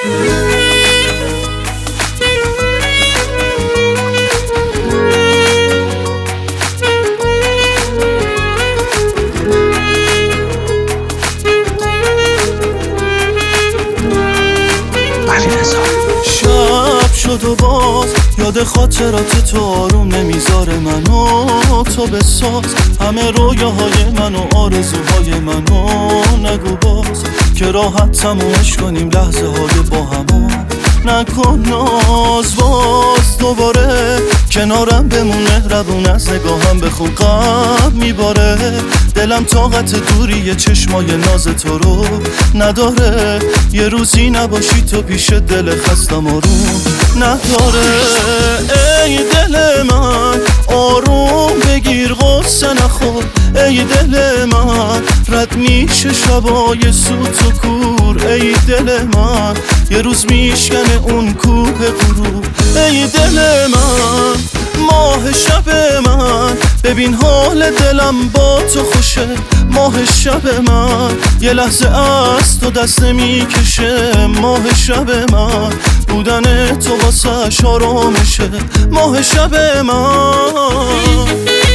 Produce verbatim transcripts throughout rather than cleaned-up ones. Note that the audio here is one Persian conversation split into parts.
شب شد و باز یاد خاطرات تو آروم نمیذاره منو تو بساز همه رویاهای من و آرزوهای منو نگو باز که راحت تمومش کنیم لحظه های با همو نکن ناز باز دوباره کنارم بمونه ربون از نگاهم بخون قلب میباره دلم طاقت دوری چشمای ناز تو رو نداره یه روزی نباشی تو پیش دل خستم آروم نداره ای دل من آروم بگیر غصه نخور ای دل من رد میشه شبای سوت و کور ای دل من یه روز میشکنه اون کوه غرور ای دل من ماه شب من ببین حال دلم با تو خوشه ماه شب من یه لحظه از تو دست میکشه ماه شب من بودن تو واسه آرامشه ماه شب من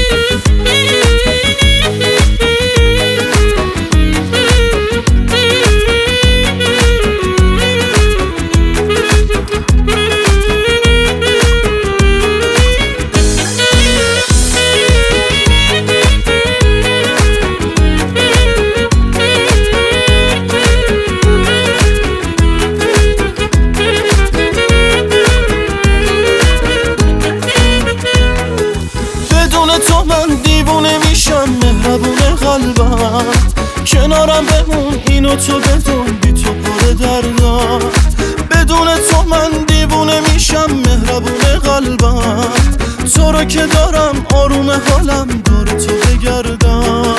تو من دیوونه میشم مهربون قلبم کنارم بمون اینو تو بدون بی تو پر دردم بدون تو من دیوونه میشم مهربون قلبم تو رو که دارم آروم حالم دور تو بگردم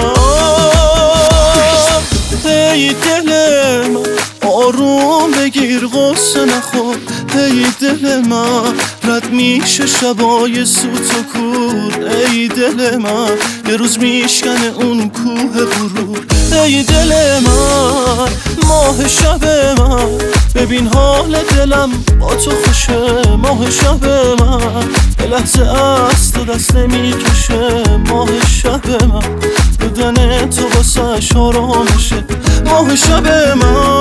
ای دل من آروم بگیر غصه نخور ای دل من رد میشه شبای سوت و کور ای دل من یه روز میشکنه اون کوه غرور ای دل من ماه شب من ببین حال دلم با تو خوشه ماه شب من یه لحظه از تو دست نمیکشه ماه شب من بدن تو واسه آرامشه ماه شب من